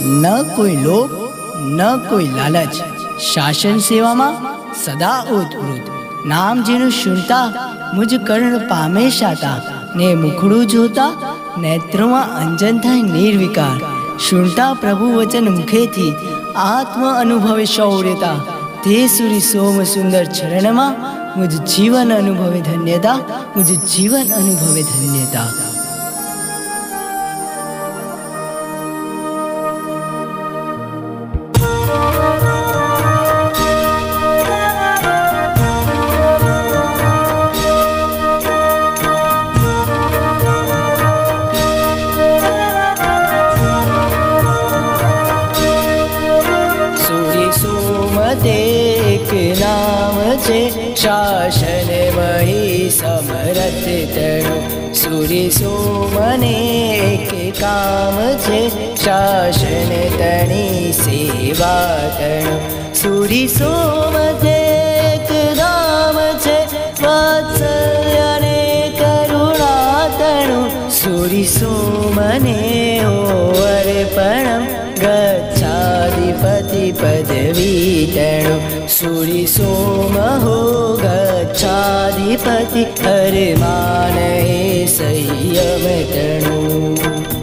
ન કોઈ લોભ ન કોઈ લાલચ, શાસન સેવામાં સદા ઓતપ્રોત, નામ જેનું સુનતા મુજ કર્ણ પામે શાતા, ને મુખડું જોતા નેત્રોમાં અંજન થાય નિર્વિકાર, સુનતા પ્રભુ વચન મુખેથી આત્મ અનુભવે શૌર્યતા, તે સુરી સોમ સુંદર ચરણમાં મુજ જીવન અનુભવે ધન્યતા, મુજ જીવન અનુભવે ધન્યતા. એક નામ છે શાસન મહી સમરથ તણુ, સૂર્ય સોમને એક કામ છે શાસન તણી સેવા તણુ, સૂર્ય સોમ એક નામ છે વાત્સલ્ય ને કરુણા તણુ, સૂર્ય સોમને ઓ અર્પણમ गच्छाधिपति पदवी तणु, सूर्य सोम हो गच्छाधिपति हर मान संयम तणु.